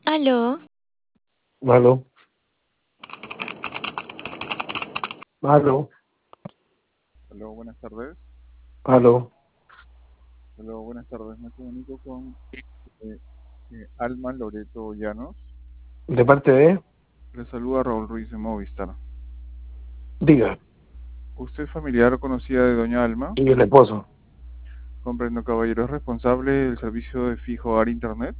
Aló, Aló, aló, Hola, buenas tardes. aló. Hola, buenas tardes. Me comunico con eh, Alma Loreto Llanos. ¿De parte de? Le saluda Raúl Ruiz de Movistar. Diga, ¿Usted es familiar o conocida de Doña Alma? y el esposo. Comprendo, caballero. ¿Es responsable del servicio de fijo hogar internet?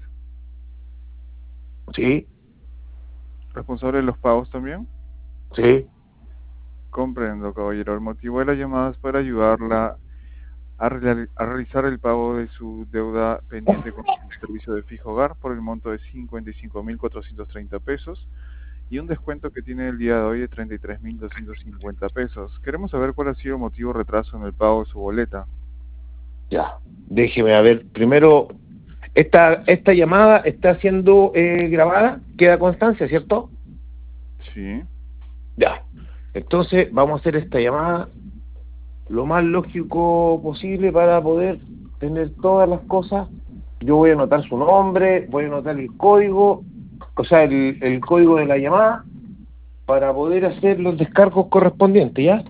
Sí, ¿Responsable de los pagos también? sí. Comprendo, caballero. El motivo de la llamada es para ayudarla a realizar el pago de su deuda pendiente con el servicio de fijo hogar por el monto de 55.430 pesos y un descuento que tiene el día de hoy de 33.250 pesos. Queremos saber cuál ha sido el motivo de retraso en el pago de su boleta. Ya. Déjeme a ver. Primero, esta llamada está siendo grabada, queda constancia, ¿cierto? Sí, Ya. Entonces, vamos a hacer esta llamada lo más lógico posible para poder tener todas las cosas. Yo voy a anotar su nombre, voy a anotar el código, o sea, el código de la llamada para poder hacer los descargos correspondientes, ¿ya?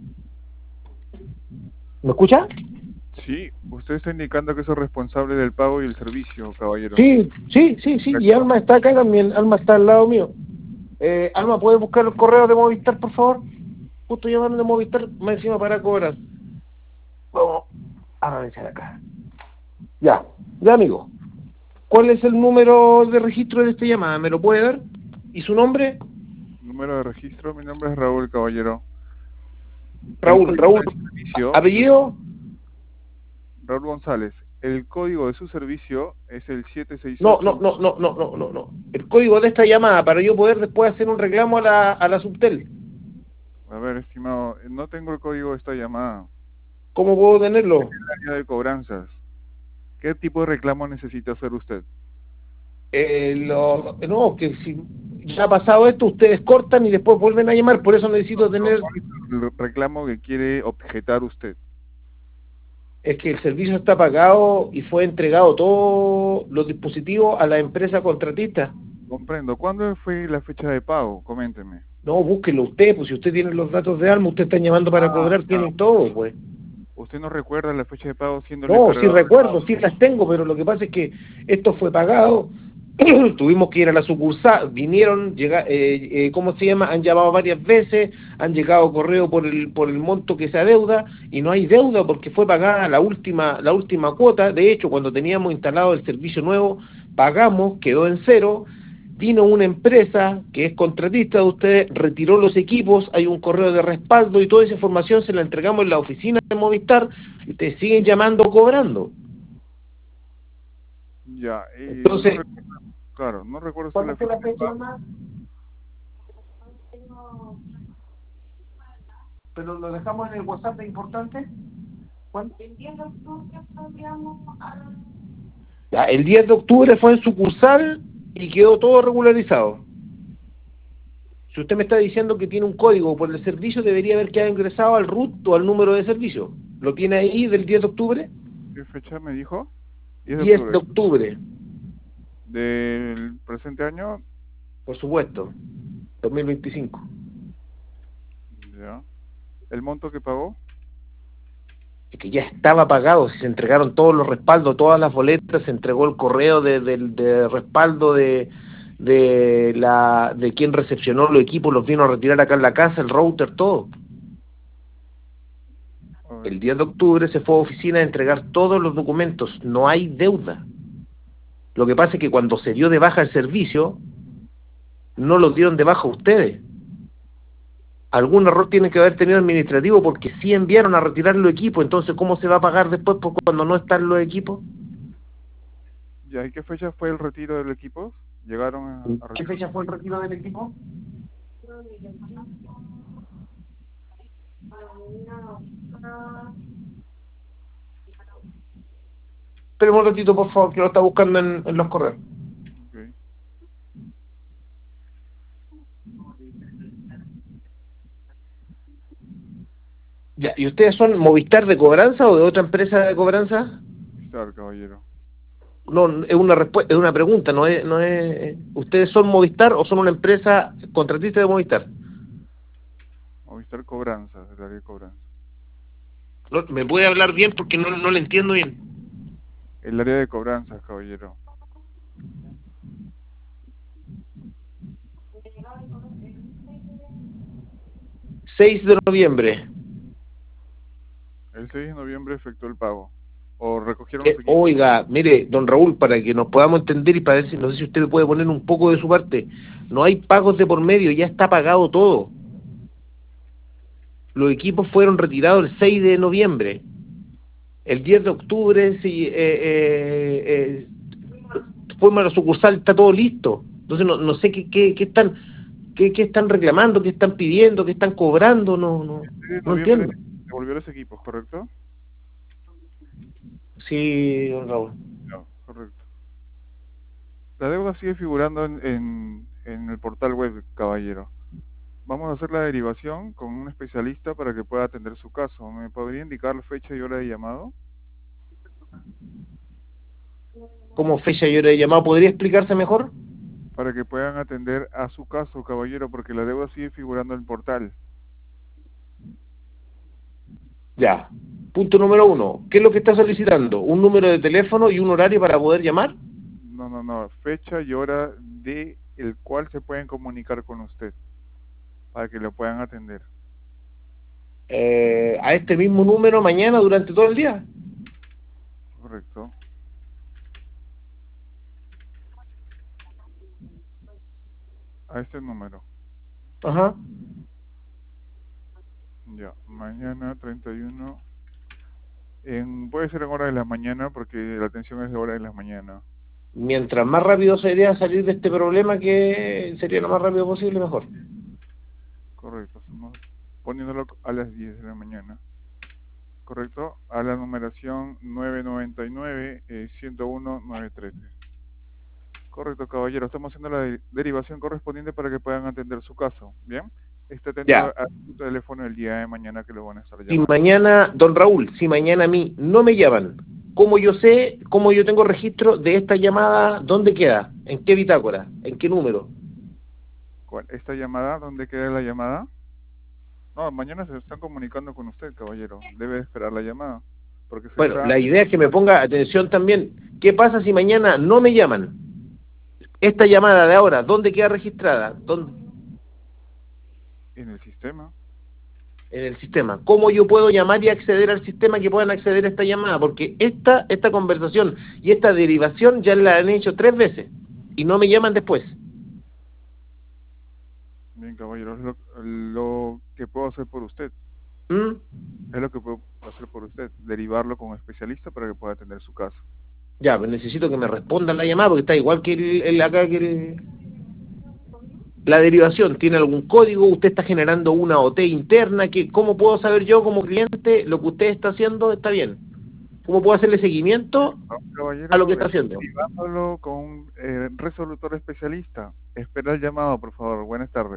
¿Me escucha? sí, usted está indicando que es el responsable del pago y el servicio, caballero. Sí, sí, sí, sí. Y Correcto. Alma está acá también. Alma está al lado mío. Alma, ¿puedes buscar el correo de Movistar, por favor? Justo llamaron de Movistar, más encima para cobrar. Vamos a revisar acá. Ya, ya, amigo. ¿Cuál es el número de registro de esta llamada? ¿Me lo puede dar? ¿Y su nombre? Número de registro, mi nombre es Raúl, caballero. El Raúl. código Raúl. de servicio, ¿Apellido? Raúl González. El código de su servicio es el No, no, 768. no, no, no, no, no, no. El código de esta llamada para yo poder después hacer un reclamo a la Subtel. A ver, estimado, no tengo el código de esta llamada. ¿Cómo puedo tenerlo? Área de cobranzas. ¿Qué tipo de reclamo necesita hacer usted? No, que si ya ha pasado esto, ustedes cortan y después vuelven a llamar, por eso necesito tener, ¿Cuál es el reclamo que quiere objetar usted? es que el servicio está pagado y fue entregado todos los dispositivos a la empresa contratista. Comprendo. ¿Cuándo fue la fecha de pago? Coménteme. No, búsquelo usted, pues si usted tiene los datos de Alma, usted está llamando para Ah, cobrar, ya. tienen todo, pues. ¿Usted no recuerda la fecha de pago siendo el No, sí encargado del recuerdo, pago? sí las tengo, pero lo que pasa es que esto fue pagado, tuvimos que ir a la sucursal, vinieron, ¿cómo se llama? Han llamado varias veces, han llegado correo por el monto que se adeuda y no hay deuda porque fue pagada la última cuota. De hecho, cuando teníamos instalado el servicio nuevo, pagamos, quedó en cero. Vino una empresa que es contratista de ustedes, retiró los equipos, hay un correo de respaldo y toda esa información se la entregamos en la oficina de Movistar y ustedes siguen llamando cobrando. Ya, no Entonces, recuerdo, claro, no recuerdo usted ¿cuándo la fue fecha la de fecha pago. más? Pero lo dejamos en el WhatsApp de importante. ¿Cuándo? El 10 de octubre podríamos... Ya, el 10 de octubre fue en sucursal y quedó todo regularizado. Si usted me está diciendo que tiene un código por el servicio, debería haber quedado ingresado al RUT o al número de servicio. ¿Lo tiene ahí del 10 de octubre? ¿Qué fecha me dijo? 10 de 10 octubre. de octubre, ¿Del presente año? por supuesto, 2025. Ya. ¿El monto que pagó? Es que ya estaba pagado, si se entregaron todos los respaldos, todas las boletas, se entregó el correo de respaldo de quien recepcionó los equipos, los vino a retirar acá en la casa, el router, todo. A ver. El 10 de octubre se fue a oficina a entregar todos los documentos, no hay deuda. Lo que pasa es que cuando se dio de baja el servicio, no lo dieron de baja ustedes. Algún error tiene que haber tenido administrativo porque sí enviaron a retirar los equipos, entonces ¿cómo se va a pagar después por cuando no están los equipos? Ya, ¿y qué fecha fue el retiro del equipo? ¿Llegaron a ¿Qué retirar? fecha fue el retiro del equipo? Espera un ratito, por favor, que lo está buscando en los correos. Ok. Ya, ¿y ustedes son Movistar de cobranza o de otra empresa de cobranza? Movistar, caballero. No, es una respuesta, es una pregunta, no es. ¿Ustedes son Movistar o son una empresa contratista de Movistar? Movistar Cobranzas, el área de cobranza. No, ¿me puede hablar bien porque no le entiendo bien? El área de cobranzas, caballero. 6 de noviembre. El 6 de noviembre efectuó el pago. O recogieron los equipos. Oiga, mire, don Raúl, para que nos podamos entender y para ver si, no sé si usted me puede poner un poco de su parte, no hay pagos de por medio, ya está pagado todo. Los equipos fueron retirados el 6 de noviembre. El 10 de octubre, si fuimos a la sucursal, está todo listo. Entonces no sé qué están reclamando, qué están pidiendo, qué están cobrando, El 6 de no noviembre entiendo. devolvió los equipos, ¿correcto? Sí, don Raúl. No, correcto. La deuda sigue figurando en el portal web, caballero. Vamos a hacer la derivación con un especialista para que pueda atender su caso. ¿Me podría indicar la fecha y hora de llamado? ¿Cómo fecha y hora de llamado? ¿Podría explicarse mejor? Para que puedan atender a su caso, caballero, porque la deuda sigue figurando en el portal. Ya. Punto número 1. ¿Qué es lo que está solicitando? ¿Un número de teléfono y un horario para poder llamar? No. Fecha y hora de el cual se pueden comunicar con usted para que lo puedan atender. A este mismo número mañana durante todo el día. Correcto. A este número. Ajá. Ya. Mañana 31. Puede ser en hora de la mañana porque la atención es de hora de la mañana. Mientras más rápido sería salir de este problema, que sería lo más rápido posible, mejor. Correcto. Estamos poniéndolo a las 10 de la mañana. Correcto. A la numeración 999-101-913. Correcto, caballero. Estamos haciendo la derivación correspondiente para que puedan atender su caso. ¿Bien? Esté atento Ya. a su teléfono el día de mañana que lo van a estar Si llamando. mañana, don Raúl, si mañana a mí no me llaman, ¿cómo yo sé, cómo yo tengo registro de esta llamada? ¿Dónde queda? ¿En qué bitácora? ¿En qué número? ¿Cuál? ¿Esta llamada? ¿Dónde queda la llamada? No, mañana se están comunicando con usted, caballero. Debe esperar la llamada. Porque se Bueno, está la idea es que me ponga atención también. ¿Qué pasa si mañana no me llaman? Esta llamada de ahora, ¿dónde queda registrada? ¿Dónde? en el sistema. En el sistema. ¿Cómo yo puedo llamar y acceder al sistema que puedan acceder a esta llamada? Porque esta conversación y esta derivación ya la han hecho 3 veces y no me llaman después. Bien, caballero, es lo que puedo hacer por usted. ¿Mm? Es lo que puedo hacer por usted. Derivarlo con un especialista para que pueda atender su caso. Ya, pues necesito que me respondan la llamada porque está igual que acá que la derivación. ¿Tiene algún código? ¿Usted está generando una OT interna? ¿Cómo puedo saber yo como cliente lo que usted está haciendo está bien? ¿Cómo puedo hacerle seguimiento a lo que Caballero, está haciendo? derivándolo con un resolutor especialista. Espera el llamado, por favor. Buenas tardes.